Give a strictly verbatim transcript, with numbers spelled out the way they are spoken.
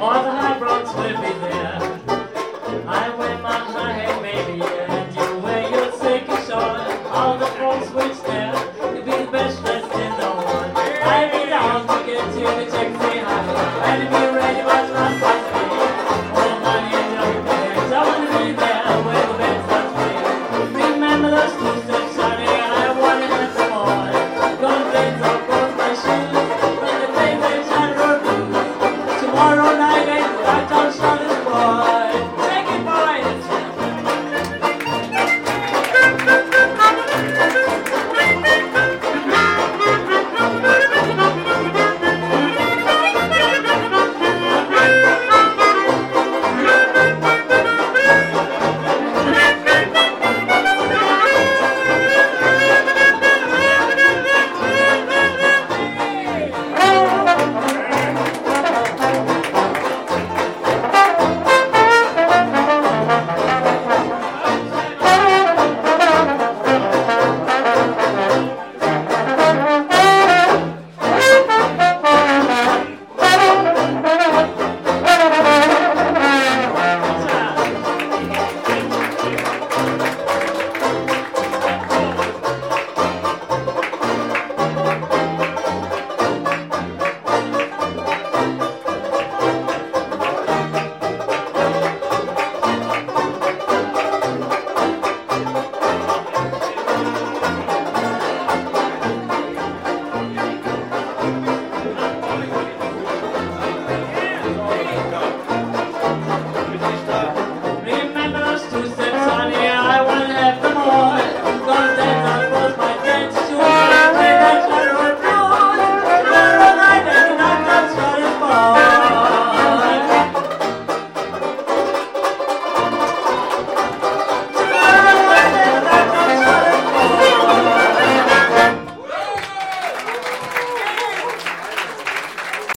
All the high broncs will be there. I wear my high hat, baby, and you wear your silky shawl. All the folks will stare. You'll be the best dressed in the world. I need down to get to the check, say hi. And if you're ready, but not quite ready. All the money in your pockets. I want to be there where the best starts playing. Remember those two steps, honey, I want to have some more. Gold blades off both my shoes. When the play they shine road blues. Tomorrow night, ain't the light on Charlotte's Wall.